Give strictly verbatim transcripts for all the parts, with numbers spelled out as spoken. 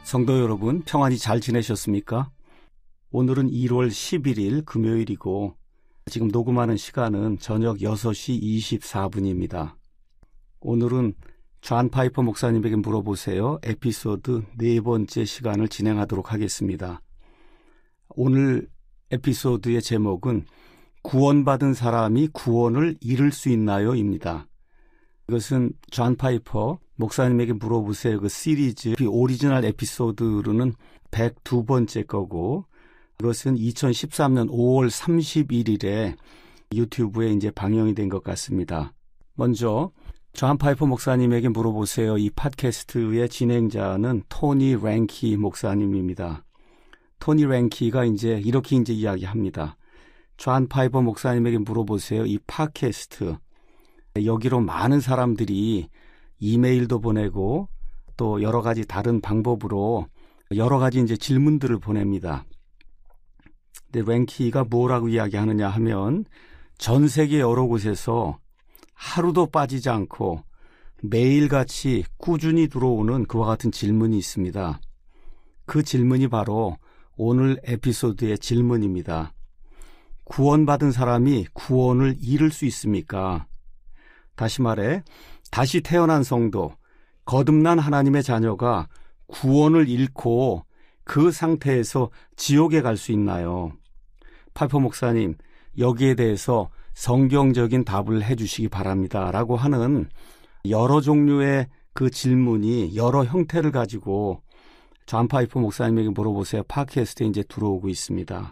성도 여러분, 평안히 잘 지내셨습니까? 오늘은 일월 십일일 금요일이고 지금 녹음하는 시간은 저녁 여섯 시 이십사 분입니다. 오늘은 존 파이퍼 목사님에게 물어보세요. 에피소드 네 번째 시간을 진행하도록 하겠습니다. 오늘 에피소드의 제목은 구원받은 사람이 구원을 잃을 수 있나요? 입니다. 이것은 존 파이퍼 목사님에게 물어보세요. 그 시리즈 오리지널 에피소드로는 백이 번째 거고, 이것은 이천십삼 년 오월 삼십일일에 유튜브에 이제 방영이 된 것 같습니다. 먼저 존 파이퍼 목사님에게 물어보세요. 이 팟캐스트의 진행자는 토니 랭키 목사님입니다. 토니 랭키가 이제 이렇게 이제 이야기합니다. 존 파이퍼 목사님에게 물어보세요. 이 팟캐스트, 여기로 많은 사람들이 이메일도 보내고 또 여러 가지 다른 방법으로 여러 가지 이제 질문들을 보냅니다. 근데 랭키가 뭐라고 이야기하느냐 하면 전 세계 여러 곳에서 하루도 빠지지 않고 매일같이 꾸준히 들어오는 그와 같은 질문이 있습니다. 그 질문이 바로 오늘 에피소드의 질문입니다. 구원받은 사람이 구원을 잃을 수 있습니까? 다시 말해, 다시 태어난 성도, 거듭난 하나님의 자녀가 구원을 잃고 그 상태에서 지옥에 갈 수 있나요? 파이퍼 목사님, 여기에 대해서 성경적인 답을 해주시기 바랍니다. 라고 하는 여러 종류의 그 질문이 여러 형태를 가지고 존 파이퍼 목사님에게 물어보세요. 팟캐스트에 이제 들어오고 있습니다.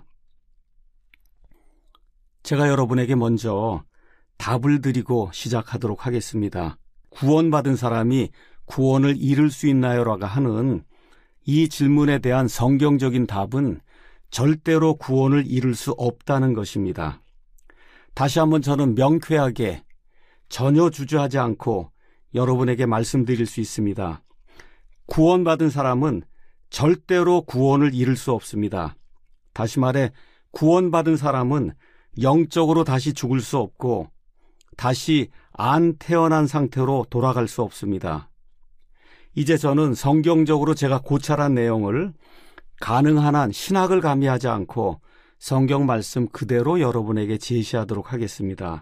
제가 여러분에게 먼저 답을 드리고 시작하도록 하겠습니다. 구원받은 사람이 구원을 잃을 수 있나요? 라고 하는 이 질문에 대한 성경적인 답은 절대로 구원을 잃을 수 없다는 것입니다. 다시 한번 저는 명쾌하게 전혀 주저하지 않고 여러분에게 말씀드릴 수 있습니다. 구원받은 사람은 절대로 구원을 잃을 수 없습니다. 다시 말해, 구원받은 사람은 영적으로 다시 죽을 수 없고 다시 안 태어난 상태로 돌아갈 수 없습니다. 이제 저는 성경적으로 제가 고찰한 내용을 가능한 한 신학을 가미하지 않고 성경 말씀 그대로 여러분에게 제시하도록 하겠습니다.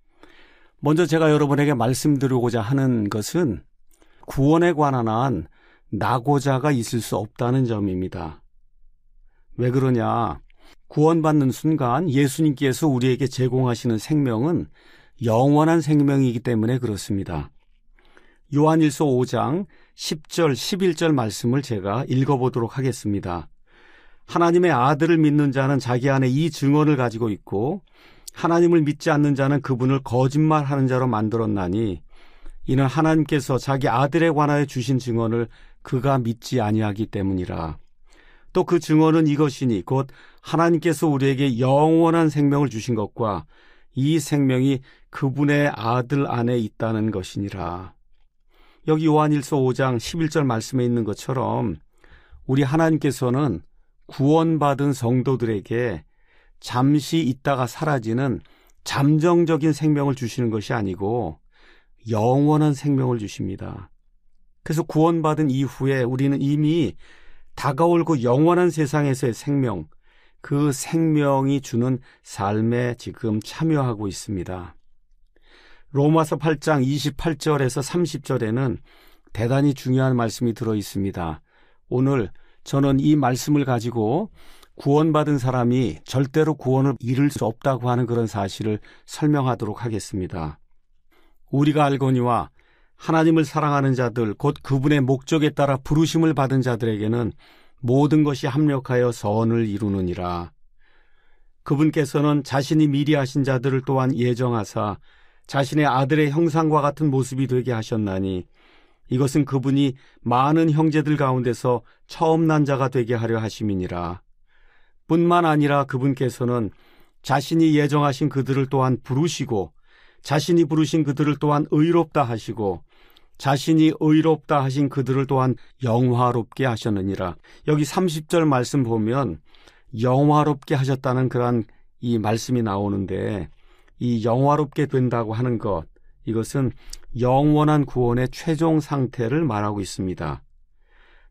먼저 제가 여러분에게 말씀드리고자 하는 것은 구원에 관한 한 낙오자가 있을 수 없다는 점입니다. 왜 그러냐? 구원받는 순간 예수님께서 우리에게 제공하시는 생명은 영원한 생명이기 때문에 그렇습니다. 요한일서 오 장 십 절 십일 절 말씀을 제가 읽어보도록 하겠습니다. 하나님의 아들을 믿는 자는 자기 안에 이 증언을 가지고 있고 하나님을 믿지 않는 자는 그분을 거짓말하는 자로 만들었나니 이는 하나님께서 자기 아들에 관하여 주신 증언을 그가 믿지 아니하기 때문이라. 또 그 증언은 이것이니 곧 하나님께서 우리에게 영원한 생명을 주신 것과 이 생명이 그분의 아들 안에 있다는 것이니라. 여기 요한일서 오 장 십일 절 말씀에 있는 것처럼 우리 하나님께서는 구원받은 성도들에게 잠시 있다가 사라지는 잠정적인 생명을 주시는 것이 아니고 영원한 생명을 주십니다. 그래서 구원받은 이후에 우리는 이미 다가올고 영원한 세상에서의 생명, 그 생명이 주는 삶에 지금 참여하고 있습니다. 로마서 팔 장 이십팔 절에서 삼십 절에는 대단히 중요한 말씀이 들어 있습니다. 오늘 저는 이 말씀을 가지고 구원받은 사람이 절대로 구원을 잃을 수 없다고 하는 그런 사실을 설명하도록 하겠습니다. 우리가 알거니와 하나님을 사랑하는 자들, 곧 그분의 목적에 따라 부르심을 받은 자들에게는 모든 것이 합력하여 선을 이루느니라. 그분께서는 자신이 미리 하신 자들을 또한 예정하사 자신의 아들의 형상과 같은 모습이 되게 하셨나니 이것은 그분이 많은 형제들 가운데서 처음 난 자가 되게 하려 하심이니라. 뿐만 아니라 그분께서는 자신이 예정하신 그들을 또한 부르시고 자신이 부르신 그들을 또한 의롭다 하시고 자신이 의롭다 하신 그들을 또한 영화롭게 하셨느니라. 여기 삼십 절 말씀 보면 영화롭게 하셨다는 그런 이 말씀이 나오는데 이 영화롭게 된다고 하는 것, 이것은 영원한 구원의 최종 상태를 말하고 있습니다.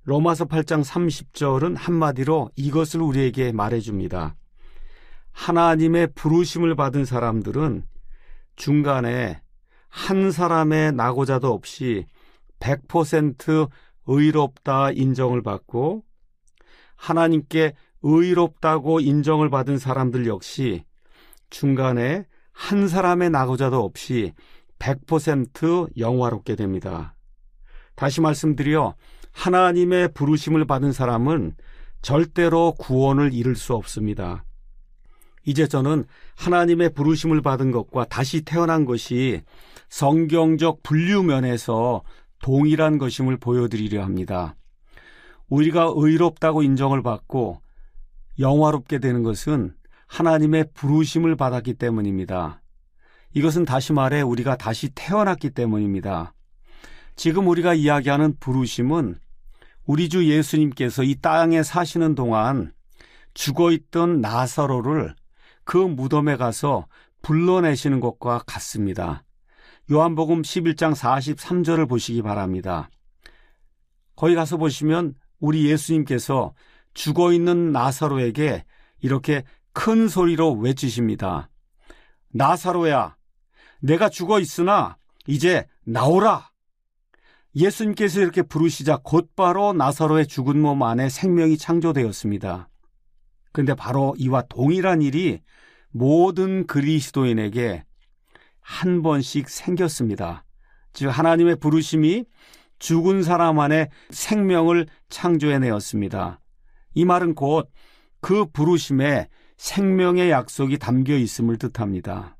로마서 팔 장 삼십 절은 한마디로 이것을 우리에게 말해줍니다. 하나님의 부르심을 받은 사람들은 중간에 한 사람의 낙오자도 없이 백 퍼센트 의롭다 인정을 받고, 하나님께 의롭다고 인정을 받은 사람들 역시 중간에 한 사람의 낙오자도 없이 백 퍼센트 영화롭게 됩니다. 다시 말씀드려 하나님의 부르심을 받은 사람은 절대로 구원을 잃을 수 없습니다. 이제 저는 하나님의 부르심을 받은 것과 다시 태어난 것이 성경적 분류면에서 동일한 것임을 보여드리려 합니다. 우리가 의롭다고 인정을 받고 영화롭게 되는 것은 하나님의 부르심을 받았기 때문입니다. 이것은 다시 말해 우리가 다시 태어났기 때문입니다. 지금 우리가 이야기하는 부르심은 우리 주 예수님께서 이 땅에 사시는 동안 죽어있던 나사로를 그 무덤에 가서 불러내시는 것과 같습니다. 요한복음 십일 장 사십삼 절을 보시기 바랍니다. 거기 가서 보시면 우리 예수님께서 죽어있는 나사로에게 이렇게 큰 소리로 외치십니다. 나사로야, 내가 죽어있으나 이제 나오라. 예수님께서 이렇게 부르시자 곧바로 나사로의 죽은 몸 안에 생명이 창조되었습니다. 그런데 바로 이와 동일한 일이 모든 그리스도인에게 한 번씩 생겼습니다. 즉 하나님의 부르심이 죽은 사람 안에 생명을 창조해내었습니다. 이 말은 곧 그 부르심에 생명의 약속이 담겨 있음을 뜻합니다.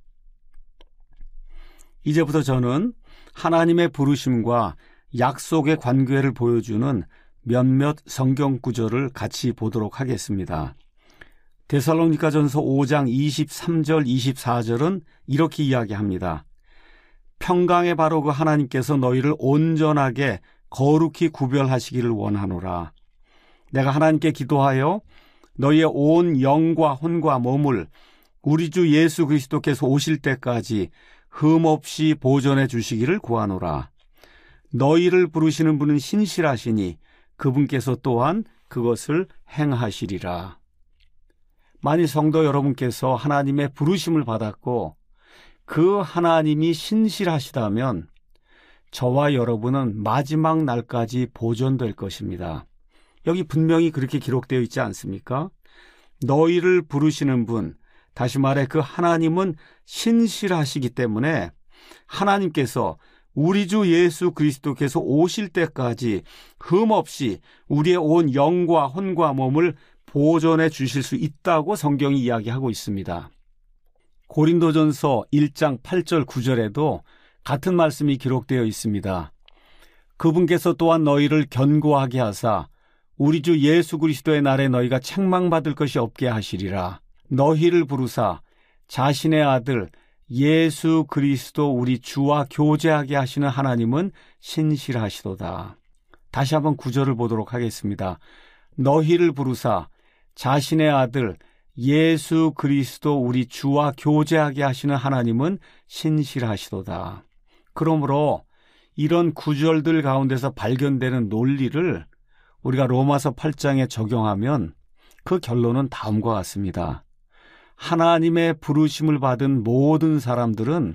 이제부터 저는 하나님의 부르심과 약속의 관계를 보여주는 몇몇 성경 구절을 같이 보도록 하겠습니다. 데살로니가전서 오 장 이십삼 절 이십사 절은 이렇게 이야기합니다. 평강의 바로 그 하나님께서 너희를 온전하게 거룩히 구별하시기를 원하노라. 내가 하나님께 기도하여 너희의 온 영과 혼과 몸을 우리 주 예수 그리스도께서 오실 때까지 흠없이 보존해 주시기를 구하노라. 너희를 부르시는 분은 신실하시니 그분께서 또한 그것을 행하시리라. 만일 성도 여러분께서 하나님의 부르심을 받았고 그 하나님이 신실하시다면 저와 여러분은 마지막 날까지 보존될 것입니다. 여기 분명히 그렇게 기록되어 있지 않습니까? 너희를 부르시는 분, 다시 말해 그 하나님은 신실하시기 때문에 하나님께서 우리 주 예수 그리스도께서 오실 때까지 흠없이 우리의 온 영과 혼과 몸을 보존해 주실 수 있다고 성경이 이야기하고 있습니다. 고린도전서 일 장 팔 절 구 절에도 같은 말씀이 기록되어 있습니다. 그분께서 또한 너희를 견고하게 하사 우리 주 예수 그리스도의 날에 너희가 책망받을 것이 없게 하시리라. 너희를 부르사 자신의 아들 예수 그리스도 우리 주와 교제하게 하시는 하나님은 신실하시도다. 다시 한번 구절을 보도록 하겠습니다. 너희를 부르사 자신의 아들 예수 그리스도 우리 주와 교제하게 하시는 하나님은 신실하시도다. 그러므로 이런 구절들 가운데서 발견되는 논리를 우리가 로마서 팔 장에 적용하면 그 결론은 다음과 같습니다. 하나님의 부르심을 받은 모든 사람들은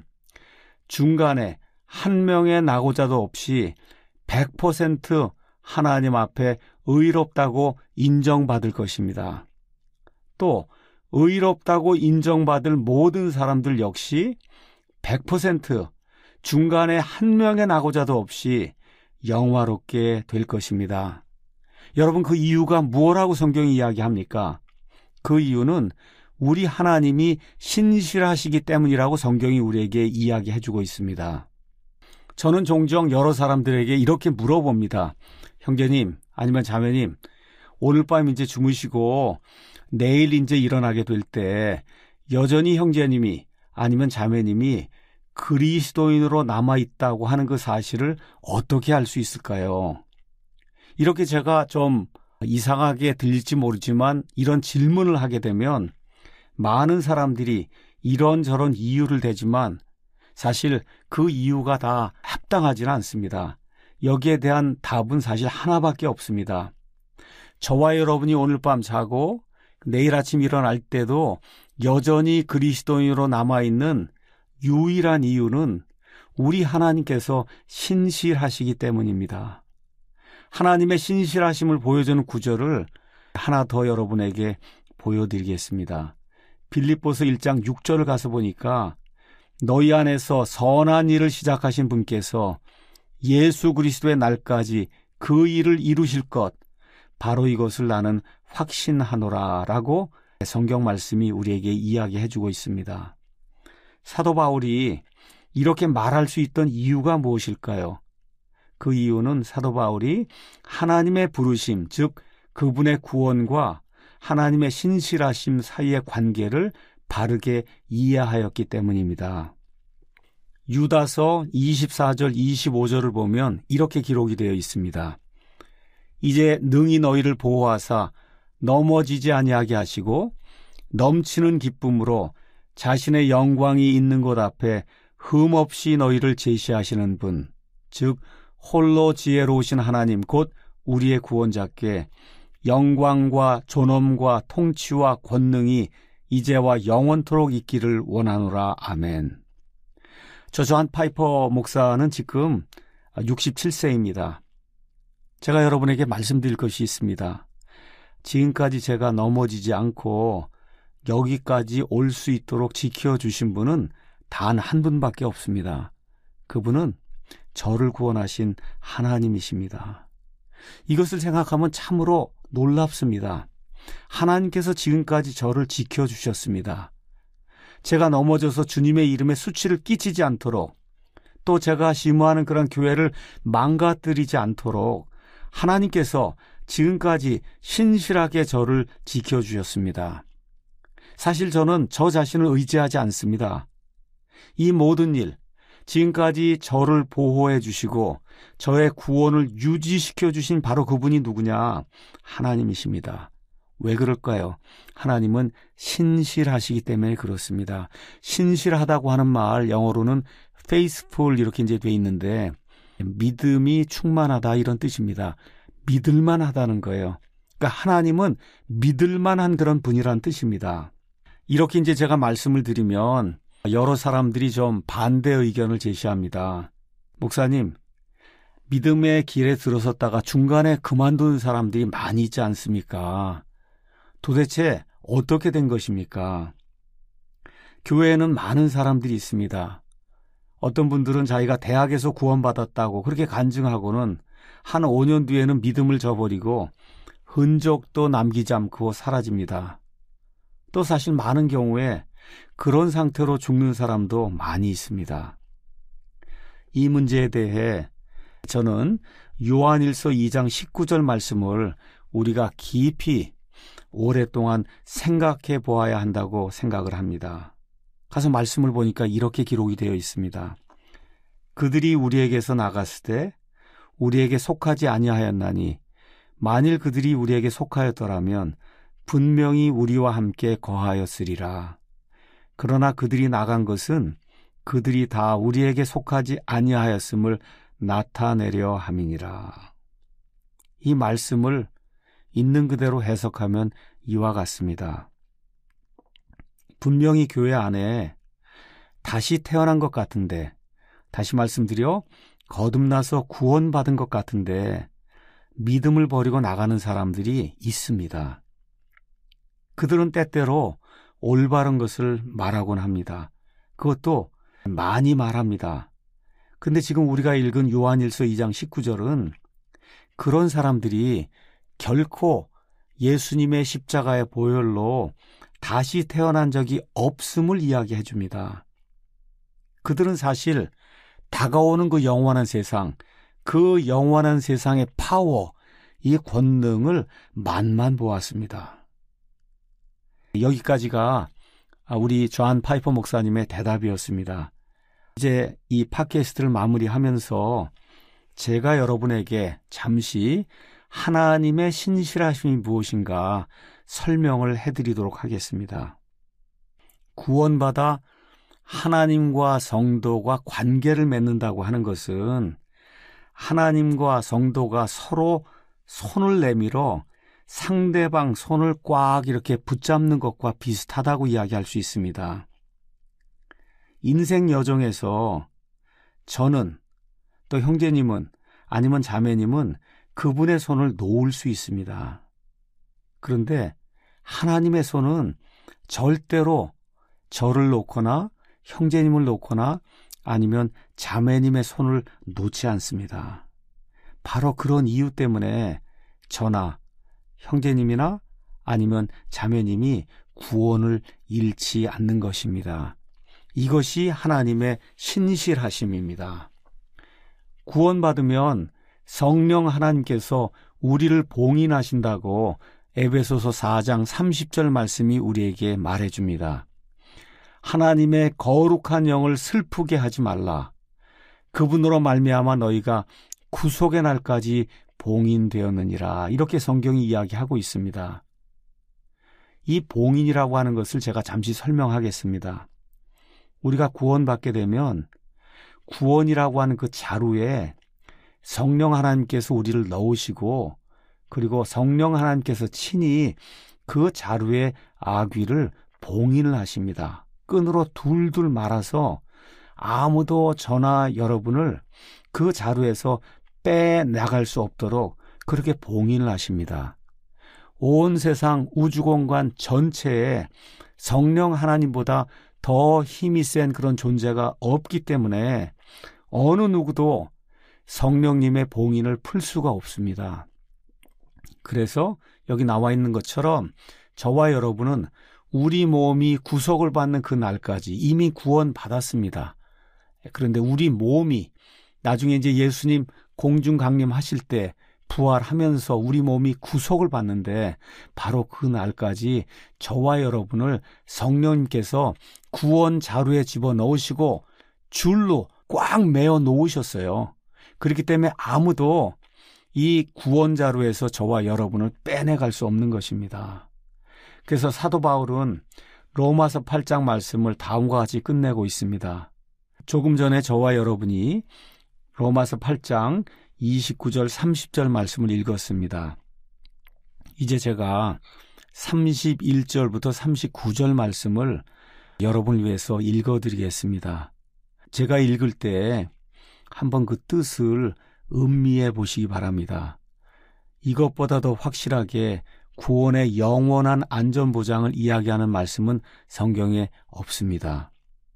중간에 한 명의 낙오자도 없이 백 퍼센트 하나님 앞에 의롭다고 인정받을 것입니다. 또 의롭다고 인정받을 모든 사람들 역시 백 퍼센트 중간에 한 명의 낙오자도 없이 영화롭게 될 것입니다. 여러분, 그 이유가 무엇이라고 성경이 이야기합니까? 그 이유는 우리 하나님이 신실하시기 때문이라고 성경이 우리에게 이야기해주고 있습니다. 저는 종종 여러 사람들에게 이렇게 물어봅니다. 형제님, 아니면 자매님, 오늘 밤 이제 주무시고 내일 이제 일어나게 될 때 여전히 형제님이 아니면 자매님이 그리스도인으로 남아있다고 하는 그 사실을 어떻게 알 수 있을까요? 이렇게 제가 좀 이상하게 들릴지 모르지만 이런 질문을 하게 되면 많은 사람들이 이런저런 이유를 대지만 사실 그 이유가 다 합당하지는 않습니다. 여기에 대한 답은 사실 하나밖에 없습니다. 저와 여러분이 오늘 밤 자고 내일 아침 일어날 때도 여전히 그리스도인으로 남아있는 유일한 이유는 우리 하나님께서 신실하시기 때문입니다. 하나님의 신실하심을 보여주는 구절을 하나 더 여러분에게 보여드리겠습니다. 빌립보서 일 장 육 절을 가서 보니까 너희 안에서 선한 일을 시작하신 분께서 예수 그리스도의 날까지 그 일을 이루실 것, 바로 이것을 나는 확신하노라 라고 성경 말씀이 우리에게 이야기해주고 있습니다. 사도 바울이 이렇게 말할 수 있던 이유가 무엇일까요? 그 이유는 사도 바울이 하나님의 부르심, 즉 그분의 구원과 하나님의 신실하심 사이의 관계를 바르게 이해하였기 때문입니다. 유다서 이십사 절 이십오 절을 보면 이렇게 기록이 되어 있습니다. 이제 능히 너희를 보호하사 넘어지지 아니하게 하시고 넘치는 기쁨으로 자신의 영광이 있는 곳 앞에 흠없이 너희를 제시하시는 분, 즉 홀로 지혜로우신 하나님 곧 우리의 구원자께 영광과 존엄과 통치와 권능이 이제와 영원토록 있기를 원하노라. 아멘. 저 존 파이퍼 목사는 지금 육십칠 세입니다. 제가 여러분에게 말씀드릴 것이 있습니다. 지금까지 제가 넘어지지 않고 여기까지 올 수 있도록 지켜주신 분은 단 한 분밖에 없습니다. 그분은 저를 구원하신 하나님이십니다. 이것을 생각하면 참으로 놀랍습니다. 하나님께서 지금까지 저를 지켜주셨습니다. 제가 넘어져서 주님의 이름에 수치를 끼치지 않도록, 또 제가 심호하는 그런 교회를 망가뜨리지 않도록 하나님께서 지금까지 신실하게 저를 지켜주셨습니다. 사실 저는 저 자신을 의지하지 않습니다. 이 모든 일, 지금까지 저를 보호해 주시고 저의 구원을 유지시켜 주신 바로 그분이 누구냐? 하나님이십니다. 왜 그럴까요? 하나님은 신실하시기 때문에 그렇습니다. 신실하다고 하는 말, 영어로는 faithful 이렇게 이제 돼 있는데 믿음이 충만하다 이런 뜻입니다. 믿을만 하다는 거예요. 그러니까 하나님은 믿을만한 그런 분이란 뜻입니다. 이렇게 이제 제가 말씀을 드리면 여러 사람들이 좀 반대 의견을 제시합니다. 목사님, 믿음의 길에 들어섰다가 중간에 그만두는 사람들이 많이 있지 않습니까? 도대체 어떻게 된 것입니까? 교회에는 많은 사람들이 있습니다. 어떤 분들은 자기가 대학에서 구원받았다고 그렇게 간증하고는 한 오 년 뒤에는 믿음을 저버리고 흔적도 남기지 않고 사라집니다. 또 사실 많은 경우에 그런 상태로 죽는 사람도 많이 있습니다. 이 문제에 대해 저는 요한일서 이 장 십구 절 말씀을 우리가 깊이 오랫동안 생각해 보아야 한다고 생각을 합니다. 가서 말씀을 보니까 이렇게 기록이 되어 있습니다. 그들이 우리에게서 나갔을 때 우리에게 속하지 아니하였나니 만일 그들이 우리에게 속하였더라면 분명히 우리와 함께 거하였으리라. 그러나 그들이 나간 것은 그들이 다 우리에게 속하지 아니하였음을 나타내려 함이니라. 이 말씀을 있는 그대로 해석하면 이와 같습니다. 분명히 교회 안에 다시 태어난 것 같은데, 다시 말씀드려 거듭나서 구원받은 것 같은데 믿음을 버리고 나가는 사람들이 있습니다. 그들은 때때로 올바른 것을 말하곤 합니다. 그것도 많이 말합니다. 근데 지금 우리가 읽은 요한일서 이 장 십구 절은 그런 사람들이 결코 예수님의 십자가의 보혈로 다시 태어난 적이 없음을 이야기해 줍니다. 그들은 사실 다가오는 그 영원한 세상, 그 영원한 세상의 파워, 이 권능을 맛만 보았습니다. 여기까지가 우리 존 파이퍼 목사님의 대답이었습니다. 이제 이 팟캐스트를 마무리하면서 제가 여러분에게 잠시 하나님의 신실하심이 무엇인가 설명을 해드리도록 하겠습니다. 구원받아 하나님과 성도가 관계를 맺는다고 하는 것은 하나님과 성도가 서로 손을 내밀어 상대방 손을 꽉 이렇게 붙잡는 것과 비슷하다고 이야기할 수 있습니다. 인생 여정에서 저는 또 형제님은 아니면 자매님은 그분의 손을 놓을 수 있습니다. 그런데 하나님의 손은 절대로 저를 놓거나 형제님을 놓거나 아니면 자매님의 손을 놓지 않습니다. 바로 그런 이유 때문에 저나 형제님이나 아니면 자매님이 구원을 잃지 않는 것입니다. 이것이 하나님의 신실하심입니다. 구원받으면 성령 하나님께서 우리를 봉인하신다고 에베소서 사 장 삼십 절 말씀이 우리에게 말해줍니다. 하나님의 거룩한 영을 슬프게 하지 말라. 그분으로 말미암아 너희가 구속의 날까지 봉인되었느니라. 이렇게 성경이 이야기하고 있습니다. 이 봉인이라고 하는 것을 제가 잠시 설명하겠습니다. 우리가 구원받게 되면 구원이라고 하는 그 자루에 성령 하나님께서 우리를 넣으시고 그리고 성령 하나님께서 친히 그 자루의 아귀를 봉인을 하십니다. 끈으로 둘둘 말아서 아무도 저나 여러분을 그 자루에서 빼나갈 수 없도록 그렇게 봉인을 하십니다. 온 세상 우주공간 전체에 성령 하나님보다 더 힘이 센 그런 존재가 없기 때문에 어느 누구도 성령님의 봉인을 풀 수가 없습니다. 그래서 여기 나와 있는 것처럼 저와 여러분은 우리 몸이 구속을 받는 그 날까지 이미 구원받았습니다. 그런데 우리 몸이 나중에 이제 예수님 공중 강림하실 때 부활하면서 우리 몸이 구속을 받는데 바로 그 날까지 저와 여러분을 성령님께서 구원 자루에 집어넣으시고 줄로 꽉 매어 놓으셨어요. 그렇기 때문에 아무도 이 구원 자루에서 저와 여러분을 빼내갈 수 없는 것입니다. 그래서 사도 바울은 로마서 팔 장 말씀을 다음과 같이 끝내고 있습니다. 조금 전에 저와 여러분이 로마서 팔 장 이십구 절 삼십 절 말씀을 읽었습니다. 이제 제가 삼십일 절부터 삼십구 절 말씀을 여러분을 위해서 읽어드리겠습니다. 제가 읽을 때 한번 그 뜻을 음미해 보시기 바랍니다. 이것보다도 확실하게 구원의 영원한 안전보장을 이야기하는 말씀은 성경에 없습니다.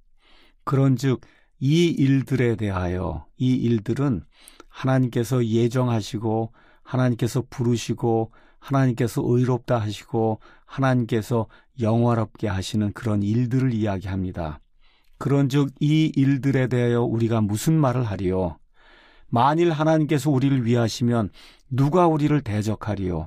그런즉 이 일들에 대하여 이 일들은 하나님께서 예정하시고 하나님께서 부르시고 하나님께서 의롭다 하시고 하나님께서 영화롭게 하시는 그런 일들을 이야기합니다. 그런즉 이 일들에 대하여 우리가 무슨 말을 하리요? 만일 하나님께서 우리를 위하시면 누가 우리를 대적하리요?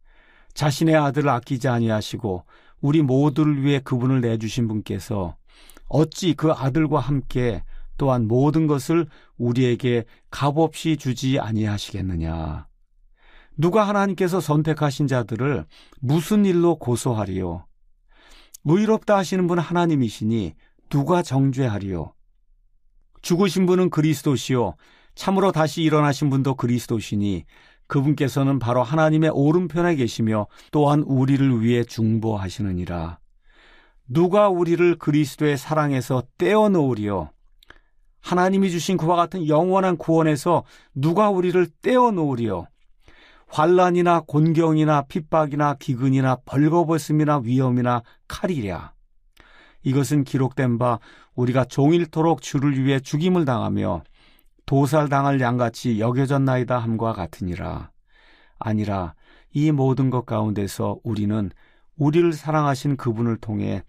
자신의 아들을 아끼지 아니하시고 우리 모두를 위해 그분을 내주신 분께서 어찌 그 아들과 함께 또한 모든 것을 우리에게 값없이 주지 아니하시겠느냐? 누가 하나님께서 선택하신 자들을 무슨 일로 고소하리요? 의롭다 하시는 분은 하나님이시니 누가 정죄하리요? 죽으신 분은 그리스도시요 참으로 다시 일어나신 분도 그리스도시니 그분께서는 바로 하나님의 오른편에 계시며 또한 우리를 위해 중보하시느니라. 누가 우리를 그리스도의 사랑에서 떼어놓으리요? 하나님이 주신 그와 같은 영원한 구원에서 누가 우리를 떼어놓으리요? 환난이나 곤경이나 핍박이나 기근이나 벌거벗음이나 위험이나 칼이랴. 이것은 기록된 바 우리가 종일토록 주를 위해 죽임을 당하며 도살당할 양같이 여겨졌나이다 함과 같으니라. 아니라 이 모든 것 가운데서 우리는 우리를 사랑하신 그분을 통해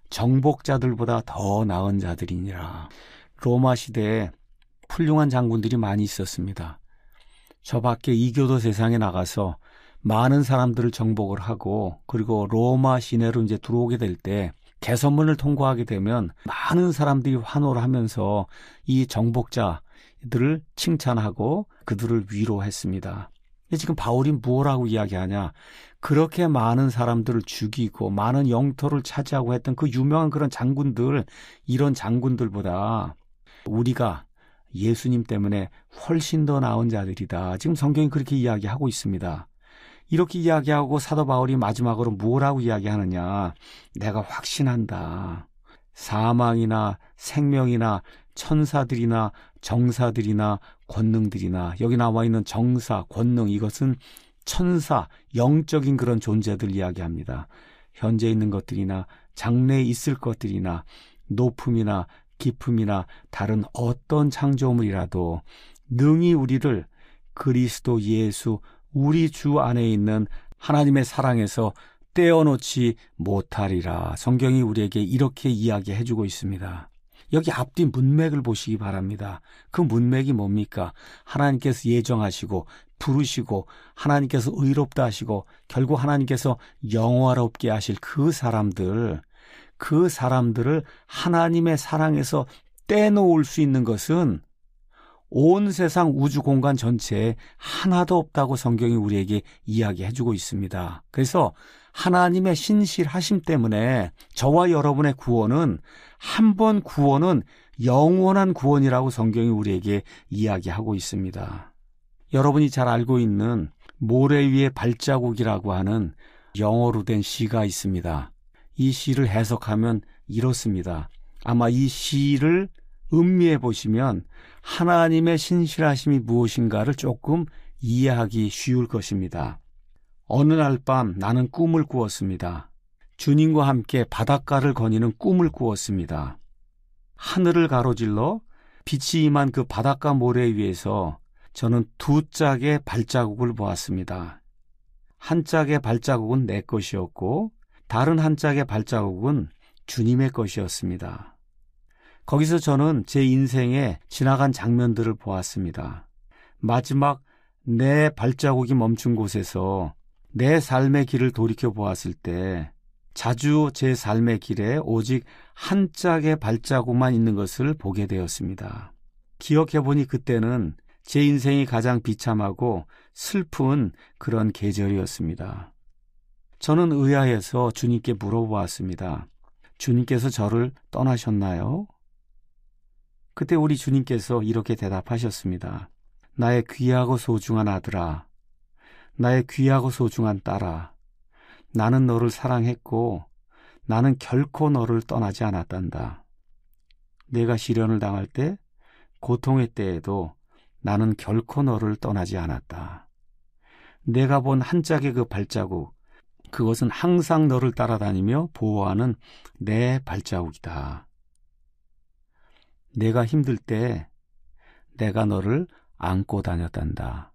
정복자들보다 더 나은 자들이니라. 로마 시대에 훌륭한 장군들이 많이 있었습니다. 저 밖에 이교도 세상에 나가서 많은 사람들을 정복을 하고 그리고 로마 시내로 이제 들어오게 될 때 개선문을 통과하게 되면 많은 사람들이 환호를 하면서 이 정복자들을 칭찬하고 그들을 위로했습니다. 지금 바울이 무엇라고 이야기하냐? 그렇게 많은 사람들을 죽이고 많은 영토를 차지하고 했던 그 유명한 그런 장군들, 이런 장군들보다 우리가 예수님 때문에 훨씬 더 나은 자들이다. 지금 성경이 그렇게 이야기하고 있습니다. 이렇게 이야기하고 사도 바울이 마지막으로 뭐라고 이야기하느냐. 내가 확신한다. 사망이나 생명이나 천사들이나 정사들이나 권능들이나, 여기 나와 있는 정사, 권능, 이것은 천사, 영적인 그런 존재들 이야기합니다. 현재 있는 것들이나 장래에 있을 것들이나 높음이나 깊음이나 다른 어떤 창조물이라도 능히 우리를 그리스도 예수 우리 주 안에 있는 하나님의 사랑에서 떼어놓지 못하리라. 성경이 우리에게 이렇게 이야기해주고 있습니다. 여기 앞뒤 문맥을 보시기 바랍니다. 그 문맥이 뭡니까? 하나님께서 예정하시고 부르시고 하나님께서 의롭다 하시고 결국 하나님께서 영화롭게 하실 그 사람들, 그 사람들을 하나님의 사랑에서 떼놓을 수 있는 것은 온 세상 우주 공간 전체에 하나도 없다고 성경이 우리에게 이야기해주고 있습니다. 그래서 하나님의 신실하심 때문에 저와 여러분의 구원은, 한 번 구원은 영원한 구원이라고 성경이 우리에게 이야기하고 있습니다. 여러분이 잘 알고 있는 모래 위의 발자국이라고 하는 영어로 된 시가 있습니다. 이 시를 해석하면 이렇습니다. 아마 이 시를 음미해 보시면 하나님의 신실하심이 무엇인가를 조금 이해하기 쉬울 것입니다. 어느 날 밤 나는 꿈을 꾸었습니다. 주님과 함께 바닷가를 거니는 꿈을 꾸었습니다. 하늘을 가로질러 빛이 임한 그 바닷가 모래 위에서 저는 두 짝의 발자국을 보았습니다. 한 짝의 발자국은 내 것이었고 다른 한 짝의 발자국은 주님의 것이었습니다. 거기서 저는 제 인생에 지나간 장면들을 보았습니다. 마지막 내 발자국이 멈춘 곳에서 내 삶의 길을 돌이켜 보았을 때 자주 제 삶의 길에 오직 한 짝의 발자국만 있는 것을 보게 되었습니다. 기억해보니 그때는 제 인생이 가장 비참하고 슬픈 그런 계절이었습니다. 저는 의아해서 주님께 물어보았습니다. 주님께서 저를 떠나셨나요? 그때 우리 주님께서 이렇게 대답하셨습니다. 나의 귀하고 소중한 아들아, 나의 귀하고 소중한 딸아, 나는 너를 사랑했고 나는 결코 너를 떠나지 않았단다. 내가 시련을 당할 때, 고통의 때에도 나는 결코 너를 떠나지 않았다. 내가 본 한 짝의 그 발자국, 그것은 항상 너를 따라다니며 보호하는 내 발자국이다. 내가 힘들 때 내가 너를 안고 다녔단다.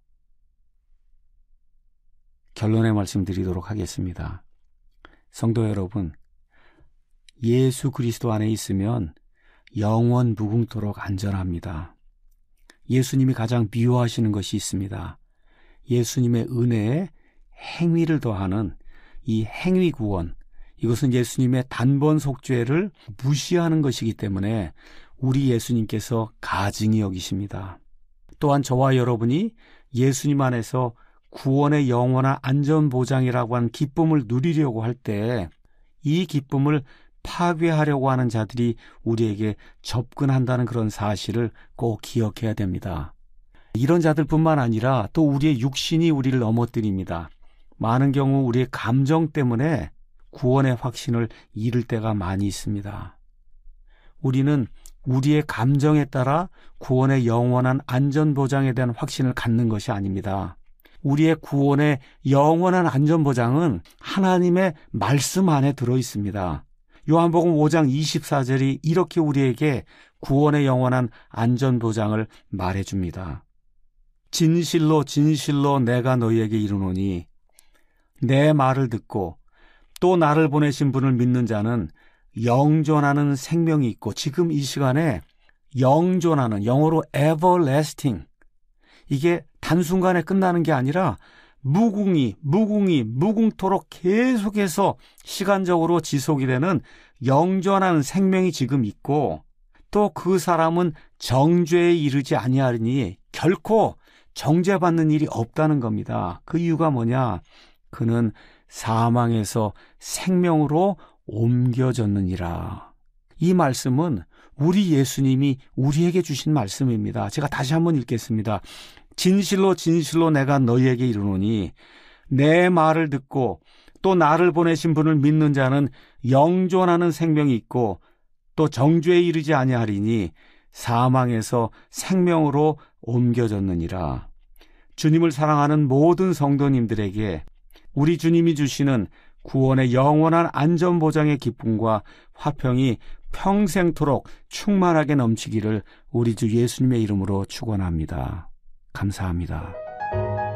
결론의 말씀 드리도록 하겠습니다. 성도 여러분, 예수 그리스도 안에 있으면 영원 무궁토록 안전합니다. 예수님이 가장 미워하시는 것이 있습니다. 예수님의 은혜에 행위를 더하는 이 행위 구원, 이것은 예수님의 단번 속죄를 무시하는 것이기 때문에 우리 예수님께서 가증히 여기십니다. 또한 저와 여러분이 예수님 안에서 구원의 영원한 안전보장이라고 하는 기쁨을 누리려고 할 때 이 기쁨을 파괴하려고 하는 자들이 우리에게 접근한다는 그런 사실을 꼭 기억해야 됩니다. 이런 자들뿐만 아니라 또 우리의 육신이 우리를 넘어뜨립니다. 많은 경우 우리의 감정 때문에 구원의 확신을 잃을 때가 많이 있습니다. 우리는 우리의 감정에 따라 구원의 영원한 안전보장에 대한 확신을 갖는 것이 아닙니다. 우리의 구원의 영원한 안전보장은 하나님의 말씀 안에 들어 있습니다. 요한복음 오 장 이십사 절이 이렇게 우리에게 구원의 영원한 안전보장을 말해줍니다. 진실로 진실로 내가 너희에게 이르노니 내 말을 듣고 또 나를 보내신 분을 믿는 자는 영존하는 생명이 있고, 지금 이 시간에 영존하는, 영어로 everlasting, 이게 단순간에 끝나는 게 아니라 무궁히 무궁히 무궁토록 계속해서 시간적으로 지속이 되는 영존하는 생명이 지금 있고, 또 그 사람은 정죄에 이르지 아니하리니 결코 정죄받는 일이 없다는 겁니다. 그 이유가 뭐냐? 그는 사망에서 생명으로 옮겨졌느니라. 이 말씀은 우리 예수님이 우리에게 주신 말씀입니다. 제가 다시 한번 읽겠습니다. 진실로 진실로 내가 너희에게 이르노니 내 말을 듣고 또 나를 보내신 분을 믿는 자는 영존하는 생명이 있고 또 정죄에 이르지 아니하리니 사망에서 생명으로 옮겨졌느니라. 주님을 사랑하는 모든 성도님들에게 우리 주님이 주시는 구원의 영원한 안전보장의 기쁨과 화평이 평생토록 충만하게 넘치기를 우리 주 예수님의 이름으로 축원합니다. 감사합니다.